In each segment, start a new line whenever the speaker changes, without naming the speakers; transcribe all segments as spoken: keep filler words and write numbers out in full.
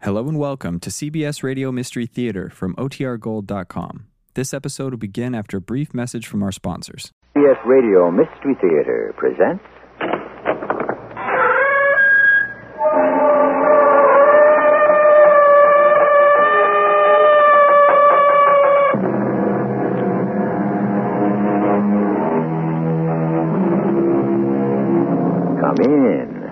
Hello and welcome to C B S Radio Mystery Theater from O T R Gold dot com. This episode will begin after a brief message from our sponsors.
C B S Radio Mystery Theater presents... Come in.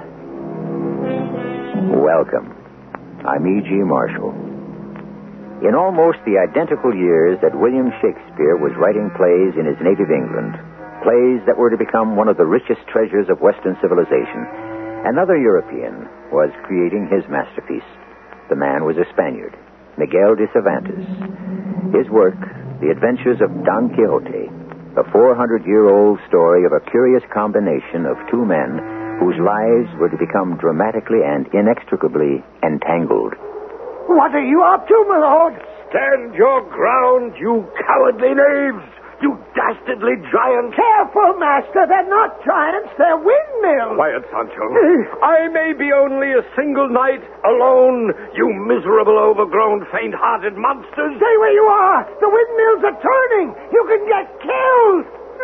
Welcome. I'm E G. Marshall. In almost the identical years that William Shakespeare was writing plays in his native England, plays that were to become one of the richest treasures of Western civilization, another European was creating his masterpiece. The man was a Spaniard, Miguel de Cervantes. His work, The Adventures of Don Quixote, a four hundred year old story of a curious combination of two men whose lives were to become dramatically and inextricably entangled.
What are you up to, my lord?
Stand your ground, you cowardly knaves! You dastardly giants!
Careful, master. They're not giants. They're windmills.
Quiet, Sancho. I may be only a single knight, alone, you miserable, overgrown, faint-hearted monsters.
Stay where you are. The windmills are turning. You can get killed.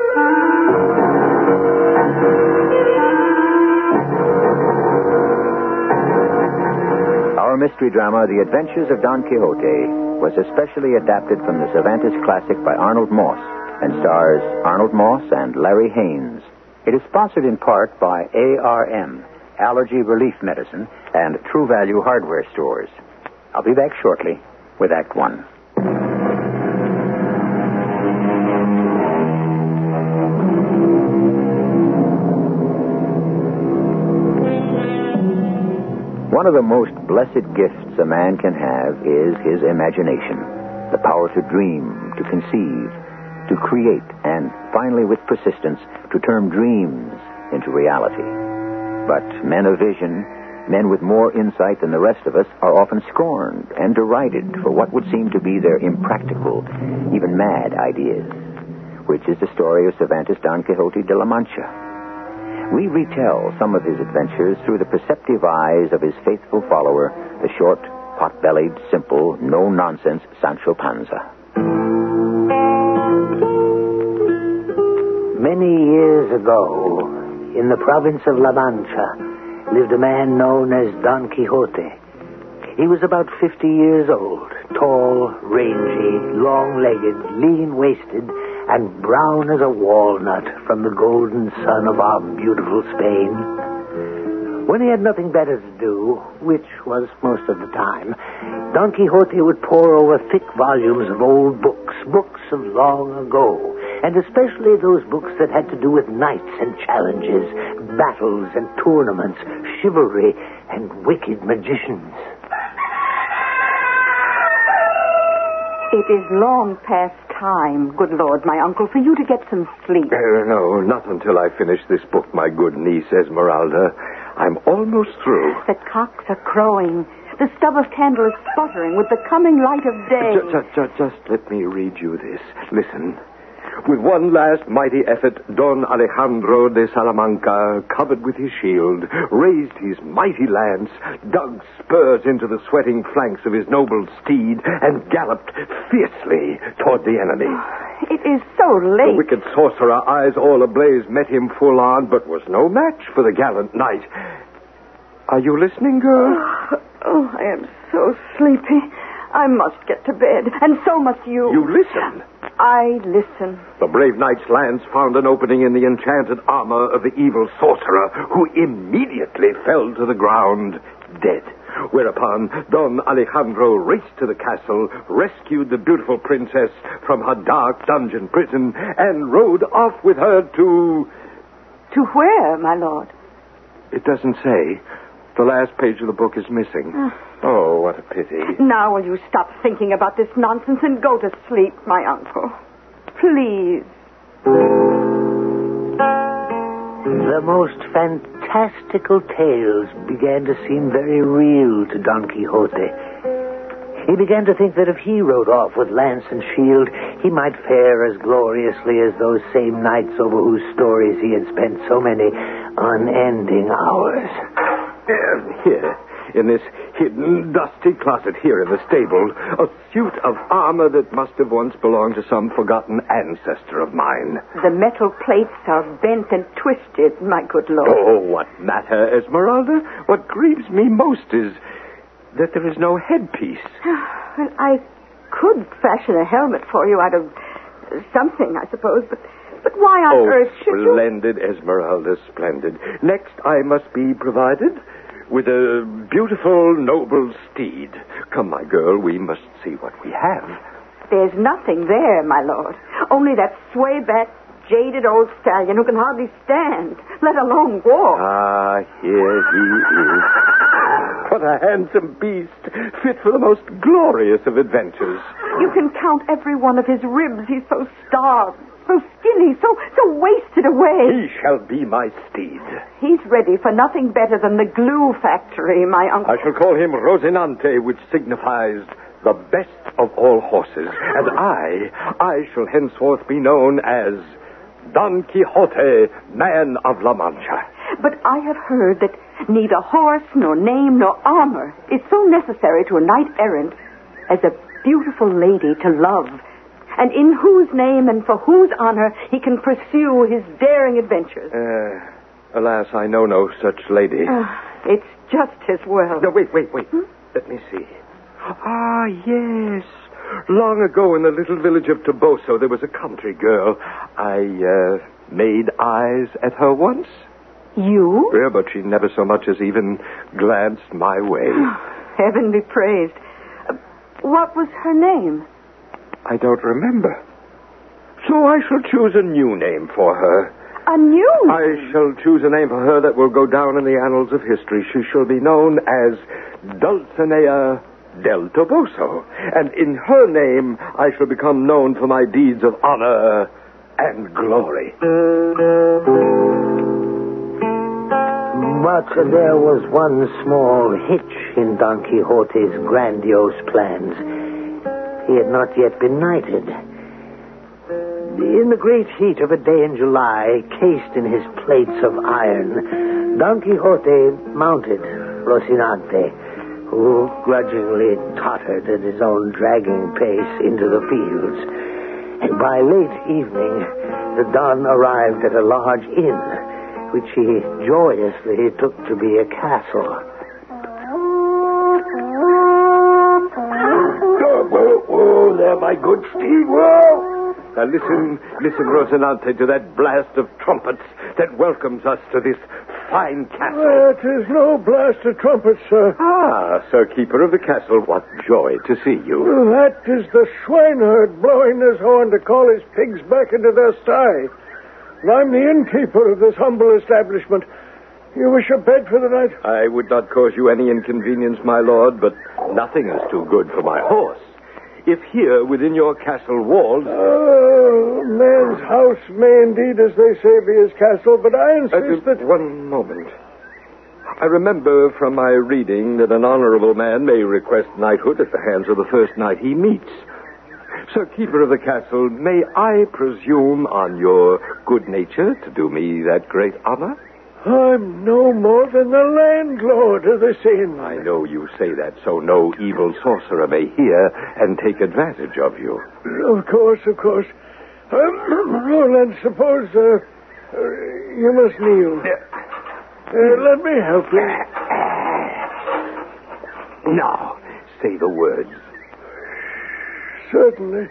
Our mystery drama, The Adventures of Don Quixote, was especially adapted from the Cervantes classic by Arnold Moss and stars Arnold Moss and Larry Haynes. It is sponsored in part by A R M, Allergy Relief Medicine, and True Value Hardware Stores. I'll be back shortly with Act One. One of the most blessed gifts a man can have is his imagination. The power to dream, to conceive, to create, and finally, with persistence, to turn dreams into reality. But men of vision, men with more insight than the rest of us, are often scorned and derided for what would seem to be their impractical, even mad ideas, which is the story of Cervantes' Don Quixote de la Mancha. We retell some of his adventures through the perceptive eyes of his faithful follower, the short, pot-bellied, simple, no-nonsense Sancho Panza.
Many years ago, in the province of La Mancha, lived a man known as Don Quixote. He was about fifty years old, tall, rangy, long-legged, lean-waisted, and brown as a walnut from the golden sun of our beautiful Spain. When he had nothing better to do, which was most of the time, Don Quixote would pore over thick volumes of old books, books of long ago, and especially those books that had to do with knights and challenges, battles and tournaments, chivalry and wicked magicians.
It is long past time, good Lord, my uncle, for you to get some sleep.
Uh, no, not until I finish this book, my good niece Esmeralda. I'm almost through.
The cocks are crowing. The stub of candle is sputtering with the coming light of day.
Just, just, just let me read you this. Listen. With one last mighty effort, Don Alejandro de Salamanca, covered with his shield, raised his mighty lance, dug spurs into the sweating flanks of his noble steed, and galloped fiercely toward the enemy.
It is so late.
The wicked sorcerer, eyes all ablaze, met him full on, but was no match for the gallant knight. Are you listening, girl?
Oh, oh, I am so sleepy. I must get to bed, and so must you.
You listen.
I listen.
The brave knight's lance found an opening in the enchanted armor of the evil sorcerer, who immediately fell to the ground, dead. Whereupon Don Alejandro raced to the castle, rescued the beautiful princess from her dark dungeon prison, and rode off with her to...
To where, my lord?
It doesn't say. The last page of the book is missing. Uh. Oh, what a pity.
Now will you stop thinking about this nonsense and go to sleep, my uncle? Please.
The most fantastical tales began to seem very real to Don Quixote. He began to think that if he rode off with lance and shield, he might fare as gloriously as those same knights over whose stories he had spent so many unending hours.
Uh, here, in this hidden, dusty closet here in the stable, a suit of armor that must have once belonged to some forgotten ancestor of mine.
The metal plates are bent and twisted, my good lord.
Oh, what matter, Esmeralda? What grieves me most is that there is no headpiece.
Well, I could fashion a helmet for you out of something, I suppose, but... But why on
oh,
earth should you...
splendid, Esmeralda, splendid. Next, I must be provided with a beautiful, noble steed. Come, my girl, we must see what we have.
There's nothing there, my lord. Only that sway-back, jaded old stallion who can hardly stand, let alone walk.
Ah, here he is. What a handsome beast, fit for the most glorious of adventures.
You can count every one of his ribs. He's so starved. So skinny, so so wasted away.
He shall be my steed.
He's ready for nothing better than the glue factory, my uncle.
I shall call him Rosinante, which signifies the best of all horses. And I, I shall henceforth be known as Don Quixote, man of La Mancha.
But I have heard that neither horse, nor name, nor armor is so necessary to a knight-errant as a beautiful lady to love, and in whose name and for whose honor he can pursue his daring adventures.
Uh, alas, I know no such lady.
Uh, it's just as well.
No, wait, wait, wait. Hmm? Let me see. Ah, yes. Long ago in the little village of Toboso, there was a country girl. I, uh, made eyes at her once.
You?
Yeah, but she never so much as even glanced my way.
Heaven be praised. Uh, what was her name?
I don't remember. So I shall choose a new name for her.
A new name?
I shall choose a name for her that will go down in the annals of history. She shall be known as Dulcinea del Toboso. And in her name, I shall become known for my deeds of honor and glory.
But there was one small hitch in Don Quixote's grandiose plans. He had not yet been knighted. In the great heat of a day in July, cased in his plates of iron, Don Quixote mounted Rocinante, who grudgingly tottered at his own dragging pace into the fields. And by late evening, the Don arrived at a large inn, which he joyously took to be a castle.
Whoa, whoa, there, my good steed, whoa! Now listen, listen, Rosinante, to that blast of trumpets that welcomes us to this fine castle.
That is no blast of trumpets, sir.
Ah, Sir Keeper of the castle, what joy to see you.
Well, that is the swineherd blowing his horn to call his pigs back into their sty. And I'm the innkeeper of this humble establishment. You wish a bed for the night?
I would not cause you any inconvenience, my lord, but nothing is too good for my horse. If here, within your castle walls...
Oh, man's house may indeed, as they say, be his castle, but I insist
uh,
that...
One moment. I remember from my reading that an honorable man may request knighthood at the hands of the first knight he meets. Sir Keeper of the castle, may I presume on your good nature to do me that great honor?
I'm no more than the landlord of this inn.
I know you say that so no evil sorcerer may hear and take advantage of you.
Of course, of course. Um, Roland, suppose uh, uh, you must kneel. Uh, let me help you.
Now, say the words.
Certainly.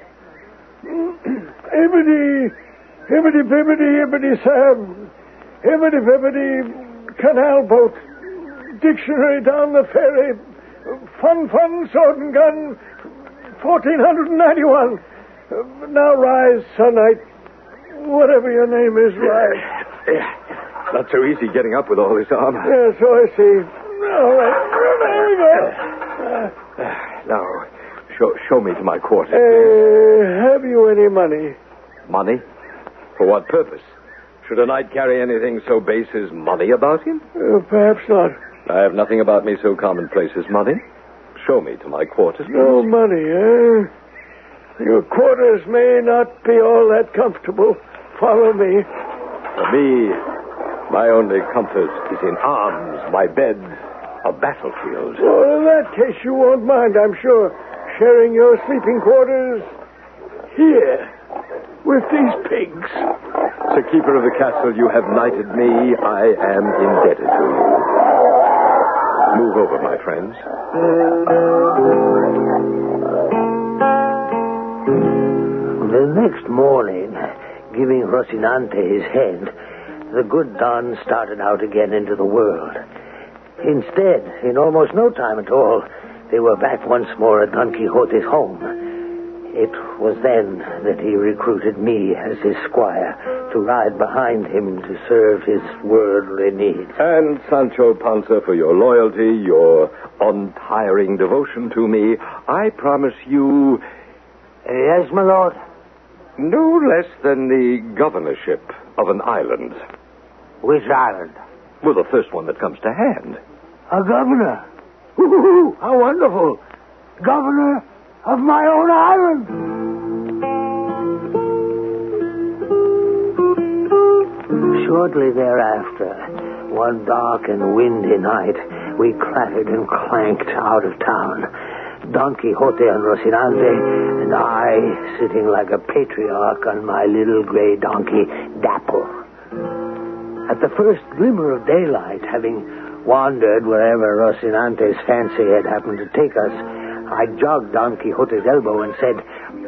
Hibbity, hibbity, bibbity, hibbity, Sam. Hibbity, bibbity, canal boat. Dictionary down the ferry. Fun, fun, sword and gun. fourteen ninety-one. Uh, now rise, sonite. Whatever your name is, rise.
Not so easy getting up with all this armor.
Yeah, so I see. All right. There we go.
Uh, now, show, show me to my quarters.
Uh, have you any money?
Money? For what purpose? Should a knight carry anything so base as money about him?
Uh, perhaps not.
I have nothing about me so commonplace as money. Show me to my quarters.
No money, eh? Your quarters may not be all that comfortable. Follow me.
For me, my only comfort is in arms, my bed, a battlefield.
Well, in that case, you won't mind, I'm sure, sharing your sleeping quarters here with these pigs.
Sir Keeper of the castle, you have knighted me. I am indebted to you. Move over, my friends.
The next morning, giving Rocinante his head, the good Don started out again into the world. Instead, in almost no time at all, they were back once more at Don Quixote's home. It was then that he recruited me as his squire to ride behind him to serve his worldly needs.
And Sancho Panza, for your loyalty, your untiring devotion to me, I promise you...
Yes, my lord?
No less than the governorship of an island.
Which island?
Well, the first one that comes to hand.
A governor? Ooh, how wonderful. Governor of my own island. Shortly thereafter, one dark and windy night, we clattered and clanked out of town. Don Quixote and Rocinante, and I sitting like a patriarch on my little gray donkey, Dapple. At the first glimmer of daylight, having wandered wherever Rocinante's fancy had happened to take us, I jogged Don Quixote's elbow and said,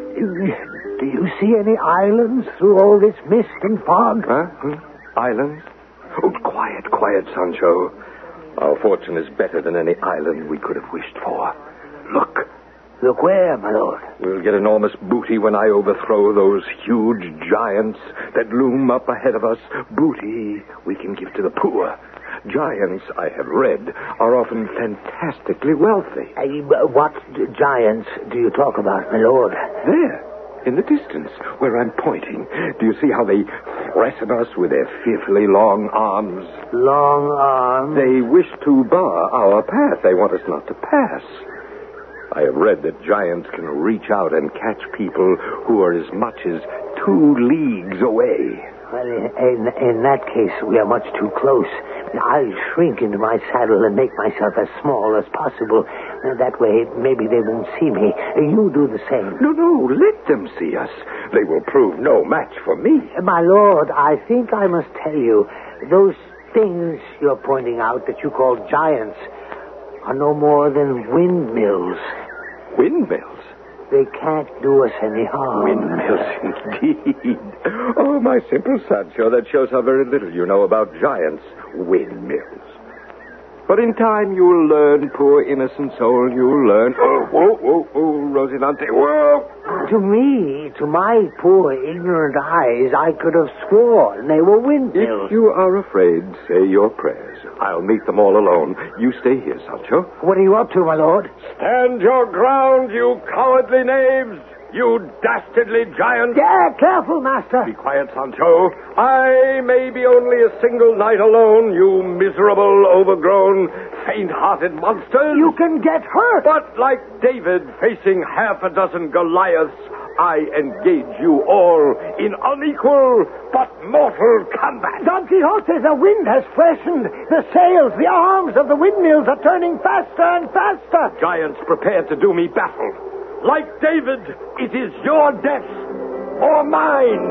"Do you see any islands through all this mist and fog?"
Huh? Hmm? Islands? Oh, quiet, quiet, Sancho. Our fortune is better than any island we could have wished for. Look.
Look where, my lord?
We'll get enormous booty when I overthrow those huge giants that loom up ahead of us. Booty we can give to the poor. Giants, I have read, are often fantastically wealthy.
Uh, what giants do you talk about, my lord?
There, in the distance, where I'm pointing. Do you see how they threaten us with their fearfully long arms?
Long arms?
They wish to bar our path. They want us not to pass. I have read that giants can reach out and catch people who are as much as two leagues away.
Well, in, in that case, we are much too close. I'll shrink into my saddle and make myself as small as possible. That way, maybe they won't see me. You do the same.
No, no, let them see us. They will prove no match for me.
My lord, I think I must tell you, those things you're pointing out that you call giants are no more than windmills.
Windmills?
They can't do us any harm.
Windmills, indeed. Oh, my simple Sancho, that shows how very little you know about giants. Windmills. But in time you'll learn, poor innocent soul, you'll learn. Oh, whoa, whoa, whoa, Rocinante, whoa!
To me, to my poor ignorant eyes, I could have sworn they were windmills.
If you are afraid, say your prayers. I'll meet them all alone. You stay here, Sancho.
What are you up to, my lord?
Stand your ground, you cowardly knaves! You dastardly giant!
Yeah, careful, master.
Be quiet, Sancho. I may be only a single knight alone, you miserable, overgrown, faint-hearted monsters.
You can get hurt.
But like David facing half a dozen Goliaths, I engage you all in unequal but mortal combat.
Don Quixote, the wind has freshened. The sails, the arms of the windmills are turning faster and faster.
Giants, prepare to do me battle. Like David, it is your death or mine.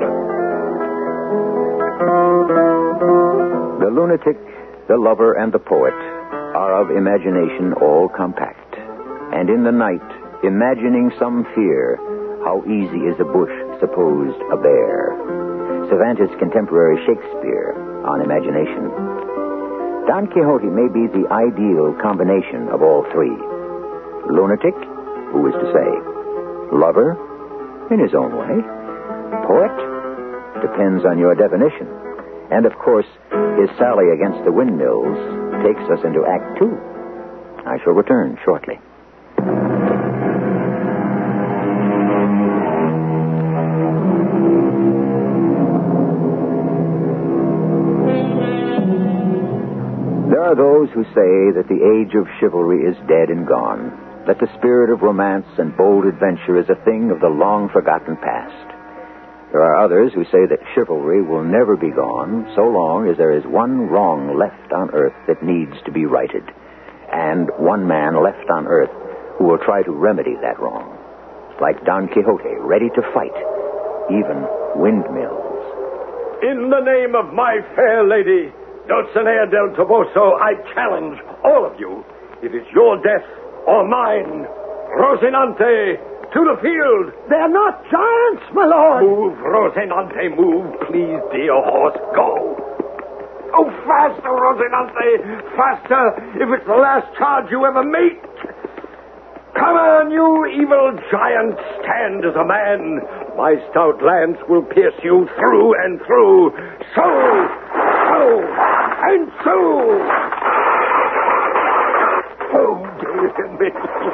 The lunatic, the lover, and the poet are of imagination all compact. And in the night, imagining some fear, how easy is a bush supposed a bear. Cervantes' contemporary Shakespeare on imagination. Don Quixote may be the ideal combination of all three. Lunatic, who is to say? Lover, in his own way. Poet, depends on your definition. And, of course, his sally against the windmills takes us into Act Two. I shall return shortly. There are those who say that the age of chivalry is dead and gone, that the spirit of romance and bold adventure is a thing of the long-forgotten past. There are others who say that chivalry will never be gone so long as there is one wrong left on earth that needs to be righted. and one man left on Earth who will try to remedy that wrong. Like Don Quixote, ready to fight, even windmills.
In the name of my fair lady, Dulcinea del Toboso, I challenge all of you. It is your death or mine. Rocinante, to the field.
They're not giants, my lord.
Move, Rocinante, move. Please, dear horse, go. Oh, faster, Rocinante, faster, if it's the last charge you ever make. Come on, you evil giant, stand as a man. My stout lance will pierce you through and through. So, so, and so. Oh, dear me.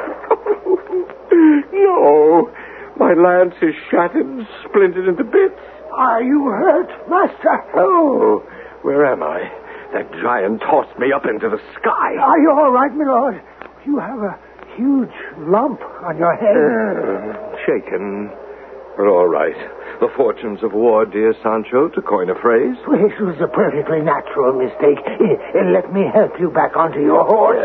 No, my lance is shattered and splintered into bits.
Are you hurt, master?
Oh, where am I? That giant tossed me up into the sky.
Are you all right, my lord? You have a huge lump on your head.
Uh, shaken. But all right. The fortunes of war, dear Sancho, to coin a phrase.
This was a perfectly natural mistake. Uh, let me help you back onto your horse.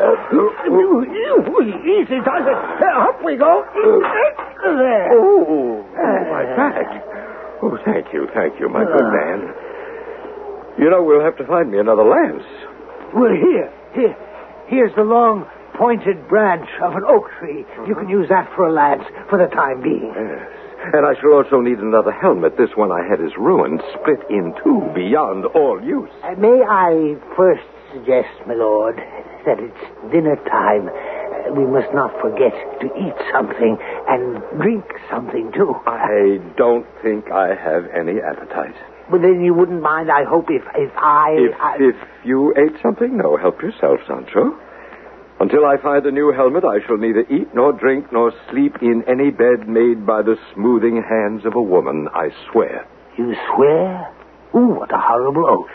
Easy does it. Up we go. There.
Oh, my back. Oh, thank you, thank you, my good man. You know, we'll have to find me another lance.
Well, here, here. Here's the long, pointed branch of an oak tree. You can use that for a lance for the time being.
Yes. And I shall also need another helmet. This one I had is ruined, split in two, beyond all use.
Uh, may I first suggest, my lord, that it's dinner time. Uh, we must not forget to eat something and drink something, too.
I don't think I have any appetite.
But then you wouldn't mind, I hope, if, if I...
If,
I...
if you ate something, no, help yourself, Sancho. Until I find a new helmet, I shall neither eat nor drink nor sleep in any bed made by the smoothing hands of a woman, I swear.
You swear? Ooh, what a horrible oath.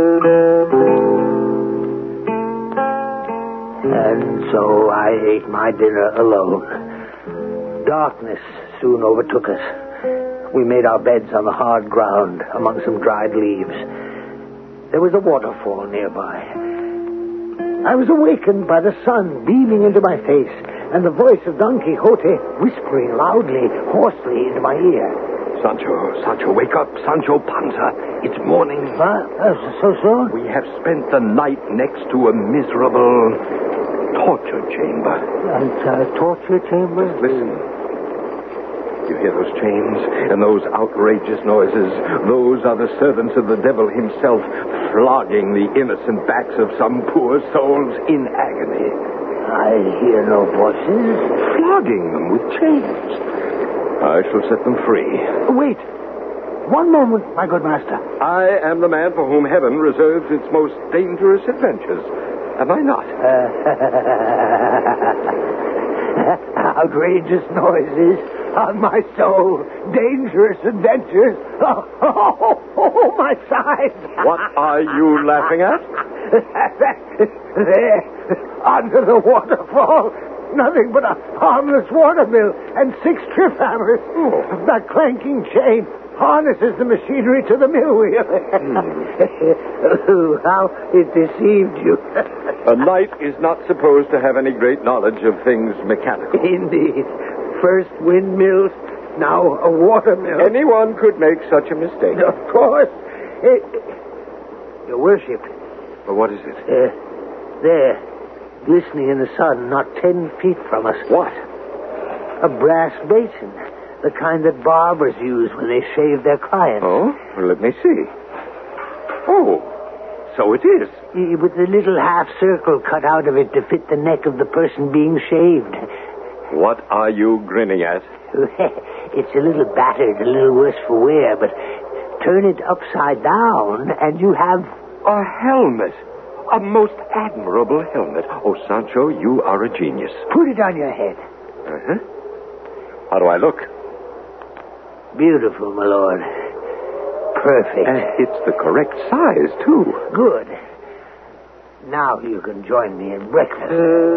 And so I ate my dinner alone. Darkness soon overtook us. We made our beds on the hard ground among some dried leaves. There was a waterfall nearby. I was awakened by the sun beaming into my face and the voice of Don Quixote whispering loudly, hoarsely into my ear.
Sancho, Sancho, wake up, Sancho Panza. It's morning.
What? Uh, so soon?
We have spent the night next to a miserable torture chamber.
A uh, torture chamber?
Listen. You hear those chains and those outrageous noises? Those are the servants of the devil himself flogging the innocent backs of some poor souls in agony.
I hear no voices.
Flogging them with chains. I shall set them free.
Wait. One moment, my good master.
I am the man for whom heaven reserves its most dangerous adventures. Am I not?
Outrageous noises on my soul. Dangerous adventures. Oh, oh, oh, oh, my sides.
What are you laughing at?
There, under the waterfall, nothing but a harmless watermill and six trip hammers.
Oh.
That clanking chain harnesses the machinery to the mill wheel.
Oh, how it deceived you.
A knight is not supposed to have any great knowledge of things mechanical.
Indeed. First windmills, now a watermill.
Anyone could make such a mistake.
Of course. Eh, Your worship.
Well, what is it?
Uh, there, glistening in the sun, not ten feet from us.
What?
A brass basin. The kind that barbers use when they shave their clients.
Oh? Well, let me see. Oh, so it is.
Eh, With a little half circle cut out of it to fit the neck of the person being shaved.
What are you grinning at?
It's a little battered, a little worse for wear, but turn it upside down and you have...
A helmet. A most admirable helmet. Oh, Sancho, you are a genius.
Put it on your head.
Uh-huh. How do I look?
Beautiful, my lord. Perfect.
And it's the correct size, too.
Good. Now you can join me in breakfast.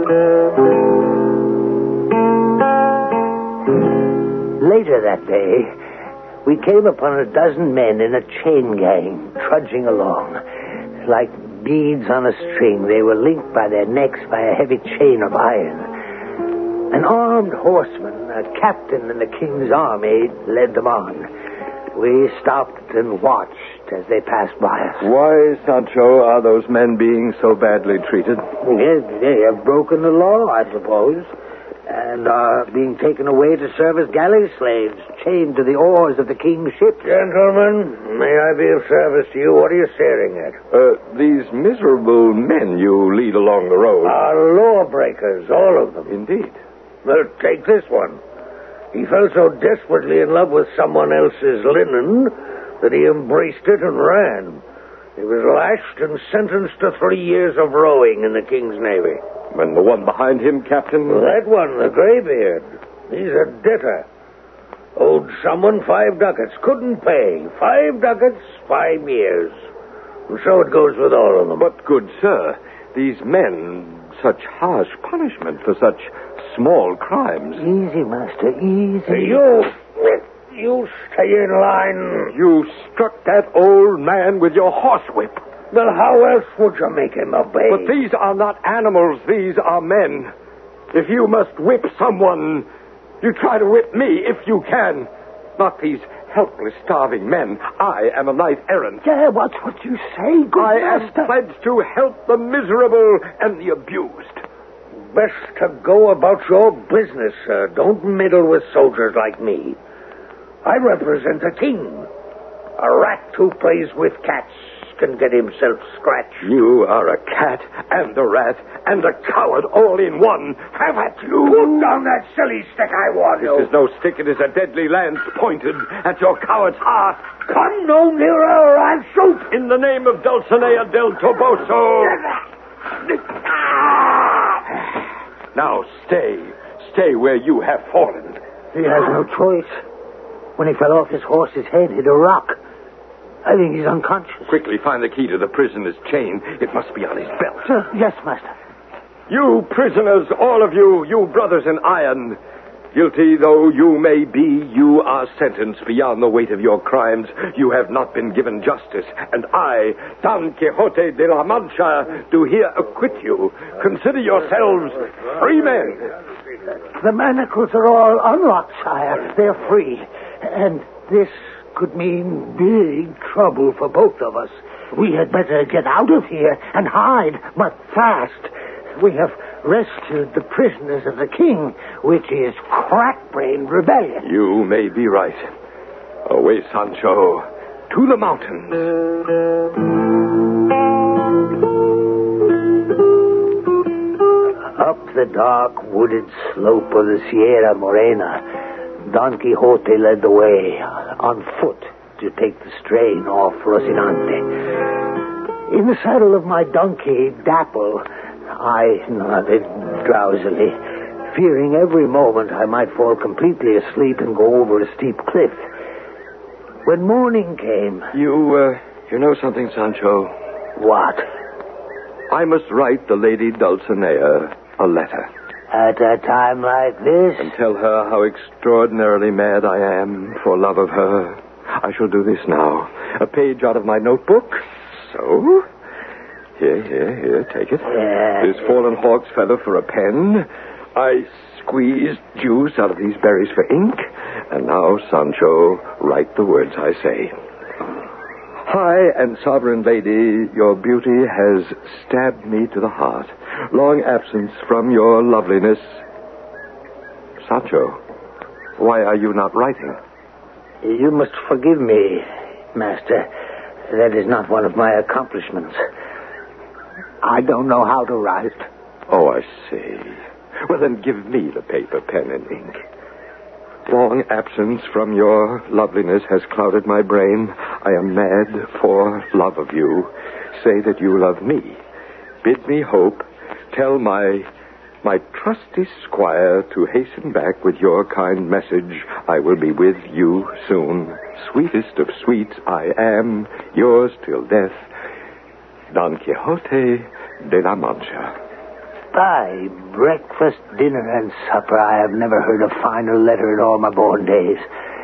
Later that day, we came upon a dozen men in a chain gang trudging along, like beads on a string. They were linked by their necks by a heavy chain of iron. An armed horseman, a captain in the king's army, led them on. We stopped and watched as they passed by us.
Why, Sancho, are those men being so badly treated?
Yes, they have broken the law, I suppose, and are being taken away to serve as galley slaves, chained to the oars of the king's ship.
Gentlemen, may I be of service to you? What are you staring at?
Uh, these miserable men you lead along the road.
Are lawbreakers, all of them.
Indeed.
Well, take this one. He fell so desperately in love with someone else's linen that he embraced it and ran. He was lashed and sentenced to three years of rowing in the king's navy.
And the one behind him, Captain?
That one, the graybeard. He's a debtor. Owed someone five ducats. Couldn't pay. Five ducats, five years. And so it goes with all of them.
But, good sir, these men, such harsh punishment for such small crimes.
Easy, master, easy.
You, you stay in line.
You struck that old man with your horsewhip.
Well, how else would you make him obey?
But these are not animals, these are men. If you must whip someone, you try to whip me if you can. Not these helpless, starving men. I am a knight errant.
Yeah, what's what you say, good
I
master?
am pledged to help the miserable and the abused.
Best to go about your business, sir. Don't meddle with soldiers like me. I represent a king. A rat who plays with cats can get himself scratched.
You are a cat and a rat and a coward all in one. Have at you.
Put down that silly stick, I warn you.
This is no stick. It is a deadly lance pointed at your coward's heart.
Come no nearer or I'll shoot.
In the name of Dulcinea del Toboso. Now stay. Stay where you have fallen.
He has no choice. When he fell off his horse's head, hit a rock. I think he's unconscious.
Quickly find the key to the prisoner's chain. It must be on his belt.
Sir, yes, master.
You prisoners, all of you, you brothers in iron, guilty though you may be, you are sentenced beyond the weight of your crimes. You have not been given justice, and I, Don Quixote de la Mancha, do here acquit you. Consider yourselves free men.
The manacles are all unlocked, sire. They're free. And this could mean big trouble for both of us. We had better get out of here and hide, but fast. We have rescued the prisoners of the king, which is crack-brained rebellion.
You may be right. Away, Sancho, to the mountains.
Up the dark, wooded slope of the Sierra Morena, Don Quixote led the way on foot to take the strain off Rocinante. In the saddle of my donkey, Dapple, I nodded drowsily, fearing every moment I might fall completely asleep and go over a steep cliff. When morning came...
You, uh, you know something, Sancho?
What?
I must write the Lady Dulcinea a letter.
At a time like this?
And tell her how extraordinarily mad I am for love of her. I shall do this now. A page out of my notebook. So... Here, here, here, take it.
Yeah.
This fallen hawk's feather for a pen. I squeezed juice out of these berries for ink. And now, Sancho, write the words I say. High and sovereign lady, your beauty has stabbed me to the heart. Long absence from your loveliness. Sancho, why are you not writing?
You must forgive me, master. That is not one of my accomplishments. I don't know how to write.
Oh, I see. Well, then give me the paper, pen, and ink. Long absence from your loveliness has clouded my brain. I am mad for love of you. Say that you love me. Bid me hope. Tell my my trusty squire to hasten back with your kind message. I will be with you soon. Sweetest of sweets, I am yours till death, Don Quixote de la Mancha.
By breakfast, dinner, and supper, I have never heard a finer letter in all my born days.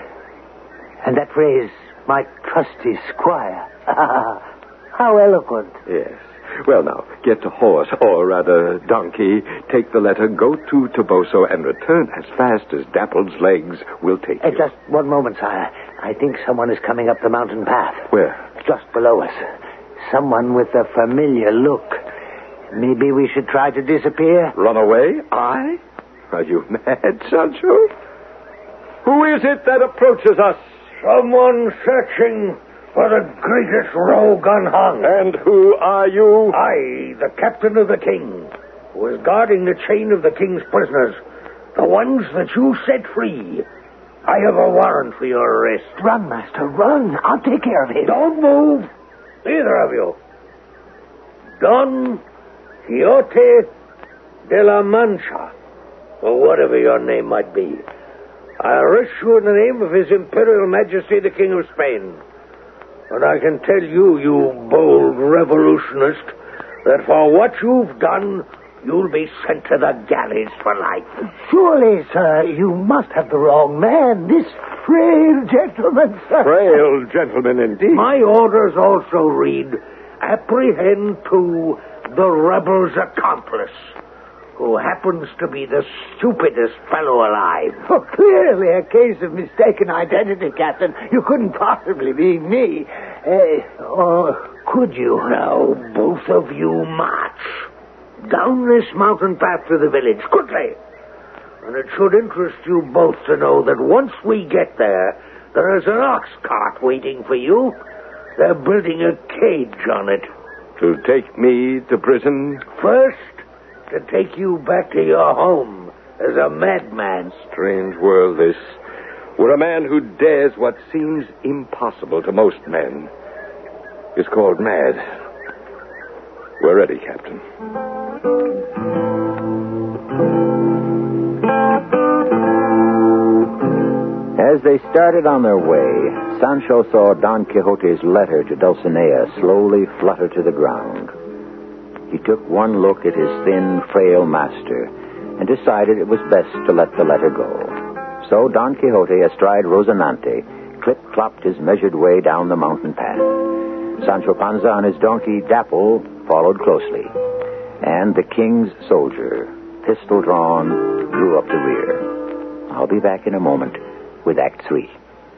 And that phrase, my trusty squire. How eloquent.
Yes. Well, now, get to horse, or rather donkey, take the letter, go to Toboso, and return as fast as Dapple's legs will take
Uh,
you.
just one moment, sire. I think someone is coming up the mountain path.
Where?
Just below us. Someone with a familiar look. Maybe we should try to disappear?
Run away? I? Are you mad, Sancho? Who is it that approaches us?
Someone searching for the greatest rogue unhung.
And who are you?
I, the captain of the king, who is guarding the chain of the king's prisoners, the ones that you set free. I have a warrant for your arrest.
Run, master, run. I'll take care of him.
Don't move, either of you. Don Quixote de la Mancha, or whatever your name might be. I arrest you in the name of His Imperial Majesty the King of Spain. And I can tell you, you bold revolutionist, that for what you've done, you'll be sent to the galleys for life.
Surely, sir, you must have the wrong man. This frail gentleman, sir.
Frail gentleman, indeed.
My orders also read, apprehend to the rebel's accomplice, who happens to be the stupidest fellow alive.
Oh, clearly a case of mistaken identity, Captain. You couldn't possibly be me. Uh, or could you?
Now, both of you march down this mountain path to the village, quickly. And it should interest you both to know that once we get there, there is an ox cart waiting for you. They're building a cage on it.
To take me to prison?
First, to take you back to your home as a madman.
Strange world, this. Where a man who dares what seems impossible to most men is called mad. We're ready, Captain.
As they started on their way, Sancho saw Don Quixote's letter to Dulcinea slowly flutter to the ground. He took one look at his thin, frail master and decided it was best to let the letter go. So Don Quixote, astride Rocinante, clip-clopped his measured way down the mountain path. Sancho Panza on his donkey Dapple followed closely, and the king's soldier, pistol drawn, drew up the rear. I'll be back in a moment with Act Three.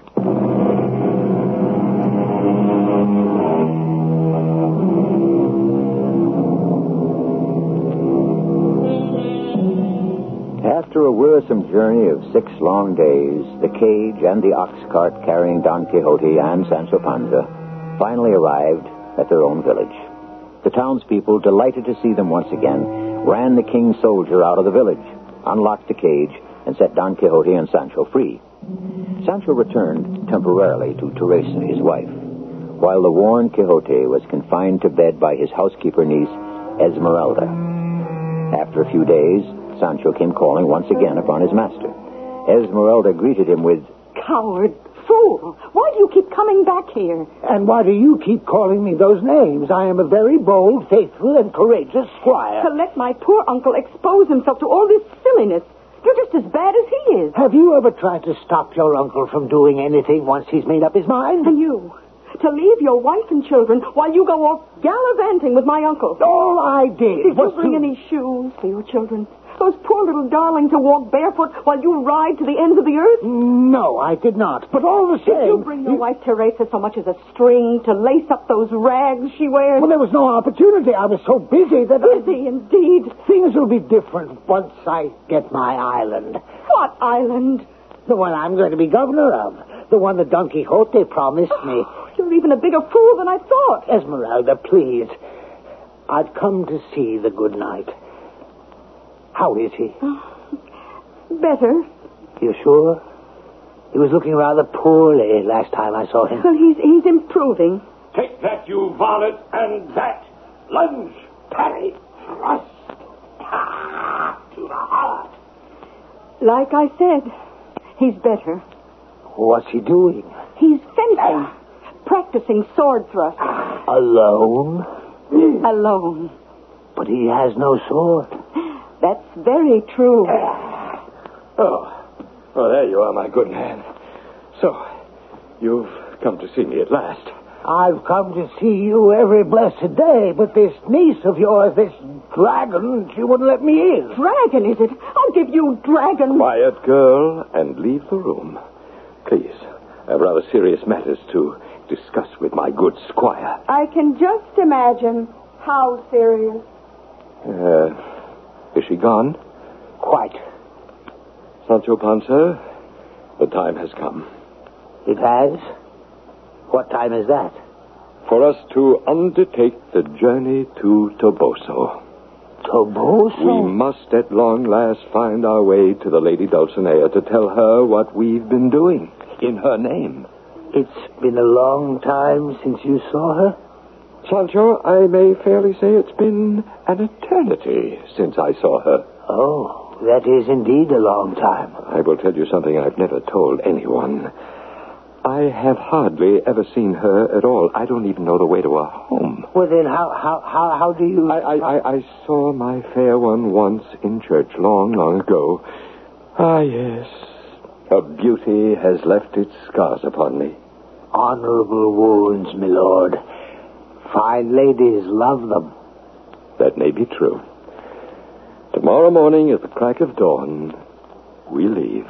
After a wearisome journey of six long days, the cage and the ox cart carrying Don Quixote and Sancho Panza finally arrived at their own village. The townspeople, delighted to see them once again, ran the king's soldier out of the village, unlocked the cage, and set Don Quixote and Sancho free. Sancho returned temporarily to Teresa, his wife, while the worn Quixote was confined to bed by his housekeeper niece, Esmeralda. After a few days, Sancho came calling once again upon his master. Esmeralda greeted him with,
Coward, fool, why do you keep coming back here?
And why do you keep calling me those names? I am a very bold, faithful, and courageous squire.
To let my poor uncle expose himself to all this silliness. You're just as bad as he is.
Have you ever tried to stop your uncle from doing anything once he's made up his mind?
And you, to leave your wife and children while you go off gallivanting with my uncle.
All I did
Did
was
you bring
to...
any shoes for your children? Those poor little darlings who walk barefoot while you ride to the ends of the earth?
No, I did not. But all the same...
Did you bring your wife Teresa so much as a string to lace up those rags she wears?
Well, there was no opportunity. I was so busy that
Busy,
I...
indeed.
Things will be different once I get my island.
What island?
The one I'm going to be governor of. The one that Don Quixote promised me.
You're even a bigger fool than I thought.
Esmeralda, please. I've come to see the good knight. How is he?
Better.
You sure? He was looking rather poorly last time I saw him.
Well, he's he's improving.
Take that, you varlet, and that. Lunge, parry, thrust. Ah, to the heart.
Like I said, he's better.
What's he doing?
He's fencing, practicing sword thrusts.
Alone?
Alone.
But he has no sword.
That's very true.
Oh, oh, there you are, my good man. So, you've come to see me at last.
I've come to see you every blessed day, but this niece of yours, this dragon, she wouldn't let me in.
Dragon, is it? I'll give you dragon.
Quiet, girl, and leave the room. Please. I have rather serious matters to discuss with my good squire.
I can just imagine how serious.
Uh, is she gone?
Quite.
Sancho Panza, the time has come.
It has? What time is that?
For us to undertake the journey to Toboso.
Toboso?
We must at long last find our way to the Lady Dulcinea to tell her what we've been doing in her name.
It's been a long time since you saw her?
Sancho, I may fairly say it's been an eternity since I saw her.
Oh, that is indeed a long time.
I will tell you something I've never told anyone. I have hardly ever seen her at all. I don't even know the way to her home.
Well, then how how how, how do you...
I, I, I, I saw my fair one once in church long, long ago. Ah, yes. Her beauty has left its scars upon me.
Honorable wounds, my lord. Fine ladies love them.
That may be true. Tomorrow morning at the crack of dawn, we leave.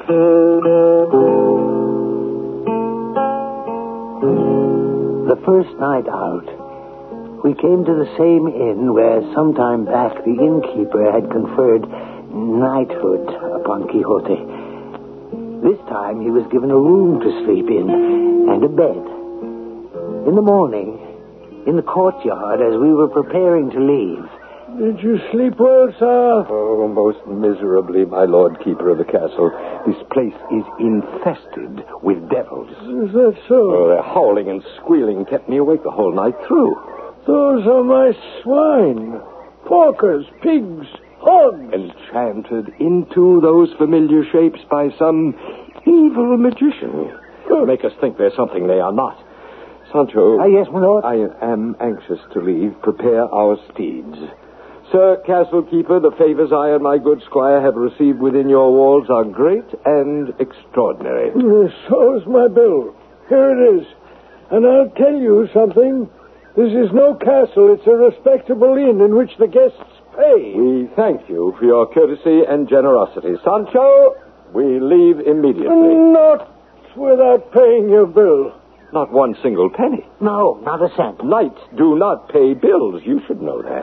The first night out, we came to the same inn where sometime back the innkeeper had conferred knighthood upon Quixote. This time he was given a room to sleep in and a bed. In the morning, in the courtyard, as we were preparing to leave...
Did you sleep well, sir?
Oh, most miserably, my lord keeper of the castle. This place is infested with devils.
Is that so?
Oh, their howling and squealing kept me awake the whole night through.
Those are my swine. Porkers, pigs, hogs.
Enchanted into those familiar shapes by some evil magician.
Good.
Make us think they're something they are not. Sancho.
Ah, yes, my lord.
I am anxious to leave. Prepare our steeds. Sir Castle Keeper, the favors I and my good squire have received within your walls are great and extraordinary.
So's my bill. Here it is. And I'll tell you something. This is no castle. It's a respectable inn in which the guests pay.
We thank you for your courtesy and generosity. Sancho, we leave immediately.
Not without paying your bill.
Not one single penny.
No, not a cent.
Knights do not pay bills. You should know that.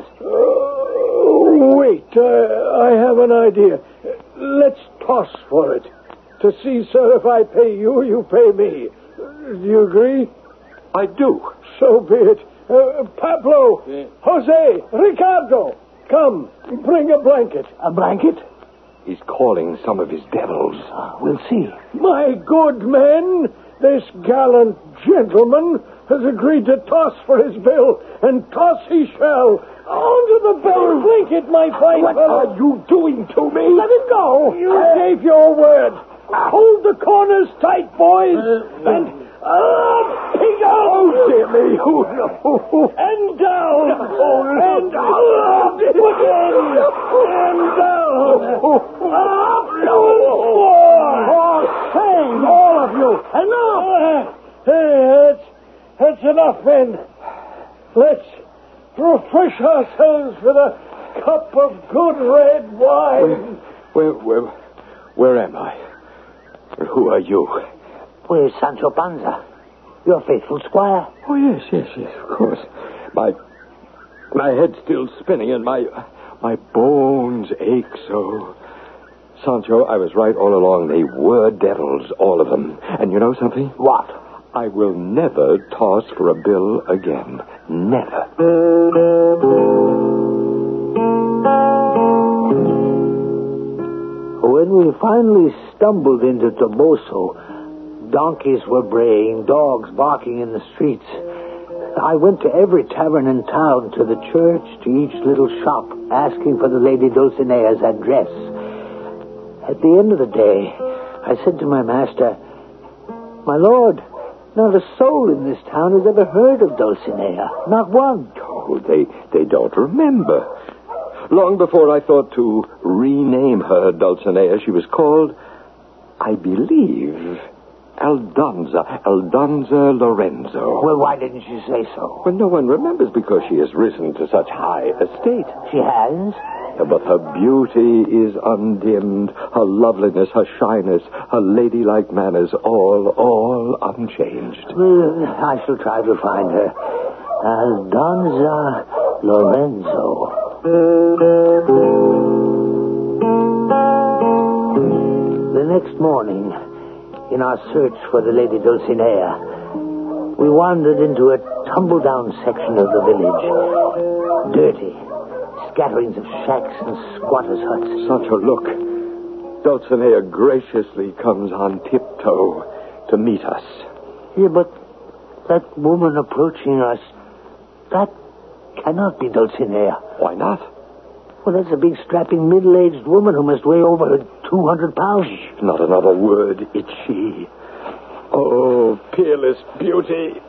Oh, wait. I, I have an idea. Let's toss for it. To see, sir, if I pay you, you pay me. Do you agree?
I do.
So be it. Uh, Pablo, yeah. Jose, Ricardo, come, bring a blanket.
A blanket?
He's calling some of his devils.
Uh, we'll see.
My good men, this gallant gentleman has agreed to toss for his bill, and toss he shall. Onto the bell blanket, my fine
what
fellow.
What are you doing to me?
Let it go. You uh, gave your word. Hold the corners tight, boys, uh, and up, pig out.
Oh, dear me. Oh, no.
And down.
Oh, no.
And up again. And down. Up to the floor. For shame, all of you. Enough. Uh, that's, that's enough, men. Let's refresh ourselves with a cup of good red wine.
Where, where, where, where am I? Who are you?
Where's Sancho Panza? Your faithful squire.
Oh, yes, yes, yes, of course. My my head's still spinning and my my bones ache so. Sancho, I was right all along. They were devils, all of them. And you know something?
What?
I will never toss for a bill again. Never.
When we finally stumbled into Toboso, donkeys were braying, dogs barking in the streets. I went to every tavern in town, to the church, to each little shop, asking for the Lady Dulcinea's address. At the end of the day, I said to my master, "My lord, not a soul in this town has ever heard of Dulcinea. Not one."
Oh, they, they don't remember. Long before I thought to rename her Dulcinea, she was called, I believe, Aldonza, Aldonza Lorenzo.
Well, why didn't you say so?
Well, no one remembers because she has risen to such high estate.
She has?
But her beauty is undimmed, her loveliness, her shyness, her ladylike manners, all, all unchanged.
Well, I shall try to find her. Aldonza Lorenzo. The next morning, in our search for the Lady Dulcinea, we wandered into a tumble-down section of the village. Dirty. Scatterings of shacks and squatters' huts.
Sancho, look. Dulcinea graciously comes on tiptoe to meet us.
Yeah, but that woman approaching us, that cannot be Dulcinea.
Why not?
Well, that's a big, strapping, middle-aged woman who must weigh over two hundred pounds.
Not another word. It's she. Oh, peerless beauty.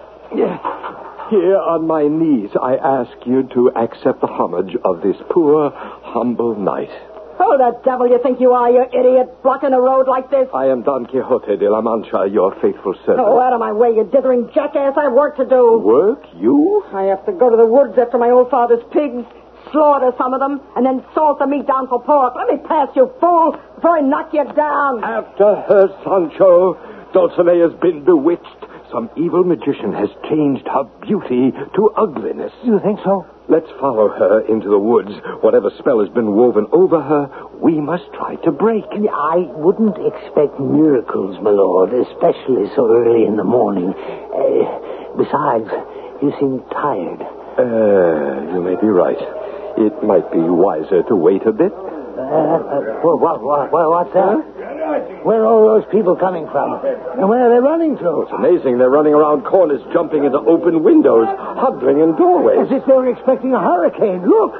Here on my knees, I ask you to accept the homage of this poor, humble knight.
Who the devil you think you are, you idiot, blocking a road like this?
I am Don Quixote de la Mancha, your faithful servant.
Oh, out of my way, you dithering jackass. I have work to do.
Work? You?
I have to go to the woods after my old father's pigs, slaughter some of them, and then salt the meat down for pork. Let me pass, you fool, before I knock you down.
After her, Sancho. Dulcinea's been bewitched. Some evil magician has changed her beauty to ugliness.
You think so?
Let's follow her into the woods. Whatever spell has been woven over her, we must try to break.
I wouldn't expect miracles, my lord, especially so early in the morning. Uh, besides, you seem tired.
Uh, you may be right. It might be wiser to wait a bit.
Uh, uh, what, what, what, what's that? Where are all those people coming from? And where are they running to?
It's amazing. They're running around corners, jumping into open windows, huddling in doorways.
As if they were expecting a hurricane. Look!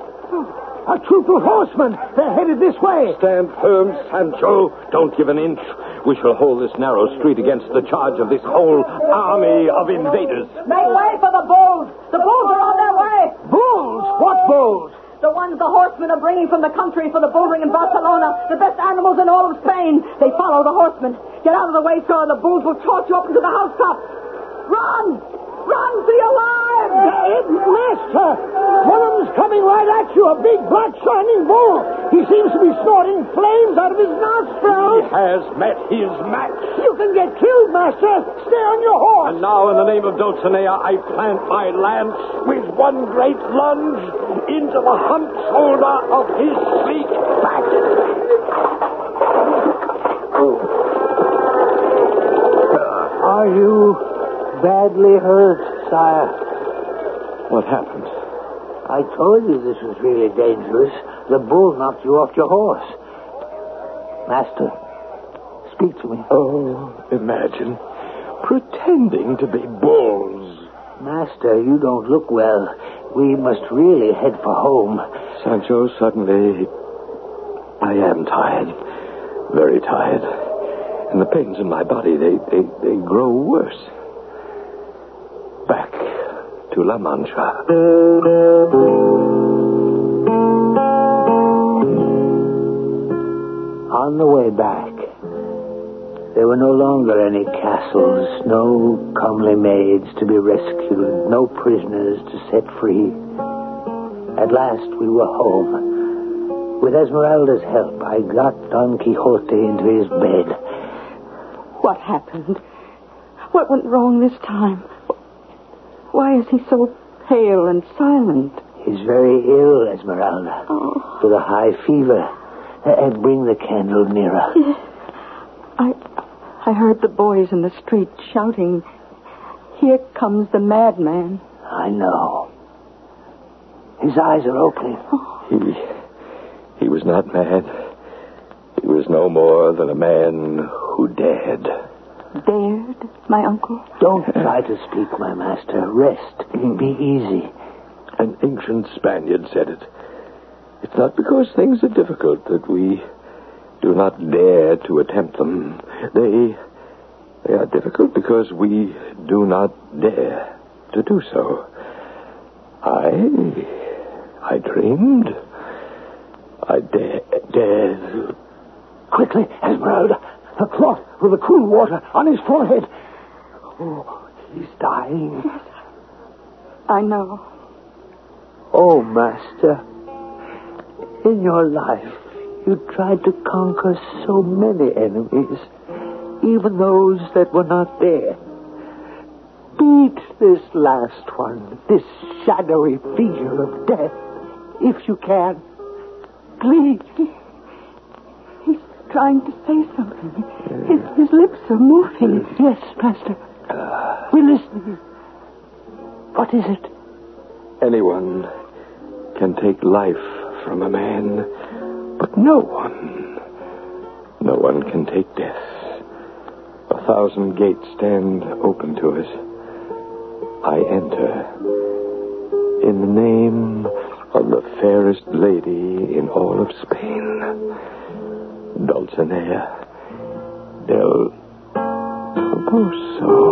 A troop of horsemen. They're headed this way.
Stand firm, Sancho. Don't give an inch. We shall hold this narrow street against the charge of this whole army of invaders.
Make way for the bulls. The bulls are on their way.
Bulls? What bulls?
The ones the horsemen are bringing from the country for the bull ring in Barcelona. The best animals in all of Spain. They follow the horsemen. Get out of the way, sir. The bulls will toss you up into the housetop. Run! Run for your lives!
Dad, Master! One of them's coming right at you. A big, black, shining bull. He seems to be snorting flames out of his nostrils.
He has met his match.
You can get killed, Master. Stay on your horse.
And now, in the name of Dulcinea, I plant my lance with one great lunge into the humped shoulder of his sleek back.
Are you badly hurt, sire?
What happened?
I told you this was really dangerous. The bull knocked you off your horse. Master, speak to me.
Oh, imagine. Pretending to be bulls.
Master, you don't look well. We must really head for home.
Sancho, suddenly, I am tired. Very tired. And the pains in my body, they, they, they grow worse. Back to La Mancha.
On the way back, there were no longer any castles, no comely maids to be rescued, no prisoners to set free. At last we were home. With Esmeralda's help, I got Don Quixote into his bed.
What happened? What went wrong this time? Why is he so pale and silent?
He's very ill, Esmeralda.
Oh.
With a high fever. Uh, bring the candle nearer.
I, I heard the boys in the street shouting, "Here comes the madman."
I know. His eyes are opening.
Oh.
He, he was not mad. He was no more than a man who dared.
Dared, my uncle?
Don't try to speak, my master. Rest. Be easy.
An ancient Spaniard said it. It's not because things are difficult that we do not dare to attempt them. They, they are difficult because we do not dare to do so. I, I dreamed. I dare, dared.
Quickly, Esmeralda. The cloth.
with the cool water on his forehead. Oh, he's dying.
Yes, I know.
Oh, Master, in your life, you tried to conquer so many enemies, even those that were not there. Beat this last one, this shadowy figure of death, if you can. Please.
He, he's trying to say something. His, his lips are moving.
Yes, Master. We're listening. What is it?
Anyone can take life from a man, but no one, no one can take death. A thousand gates stand open to us. I enter in the name of the fairest lady in all of Spain, Dulcinea del Toboso.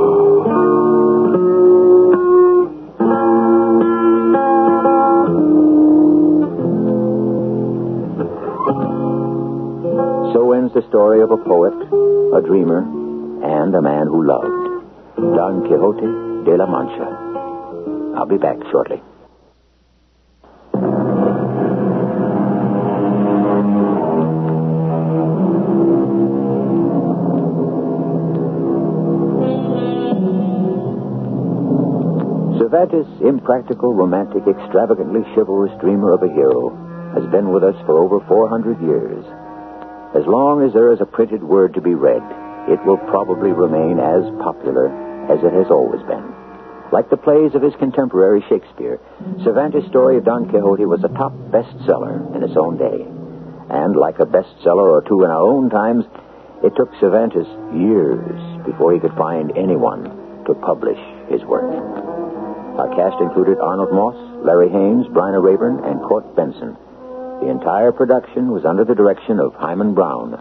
So ends the story of a poet, a dreamer, and a man who loved, Don Quixote de la Mancha. I'll be back shortly. Cervantes' impractical, romantic, extravagantly chivalrous dreamer of a hero has been with us for over four hundred years. As long as there is a printed word to be read, it will probably remain as popular as it has always been. Like the plays of his contemporary Shakespeare, Cervantes' story of Don Quixote was a top bestseller in its own day. And like a bestseller or two in our own times, it took Cervantes years before he could find anyone to publish his work. Our cast included Arnold Moss, Larry Haynes, Bryna Rayburn, and Court Benson. The entire production was under the direction of Hyman Brown.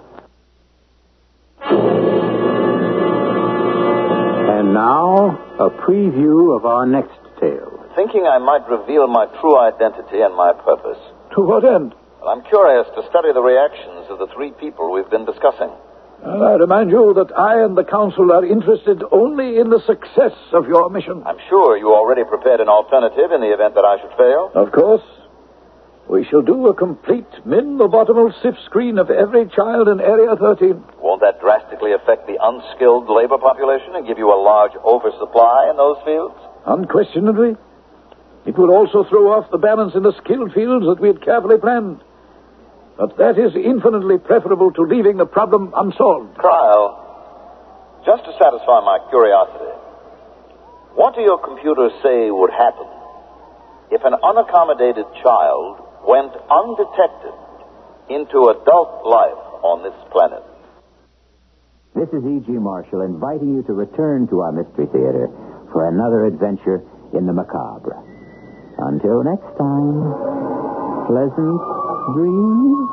And now, a preview of our next tale.
Thinking I might reveal my true identity and my purpose.
To what end?
Well, I'm curious to study the reactions of the three people we've been discussing.
Well, I remind you that I and the council are interested only in the success of your mission.
I'm sure you already prepared an alternative in the event that I should fail.
Of course. We shall do a complete min-lobotomal sift screen of every child in Area thirteen.
Won't that drastically affect the unskilled labor population and give you a large oversupply in those fields?
Unquestionably. It would also throw off the balance in the skilled fields that we had carefully planned. But that is infinitely preferable to leaving the problem unsolved.
Cryle, just to satisfy my curiosity, what do your computers say would happen if an unaccommodated child went undetected into adult life on this planet?
This is E G. Marshall inviting you to return to our Mystery Theater for another adventure in the macabre. Until next time, pleasant dreams.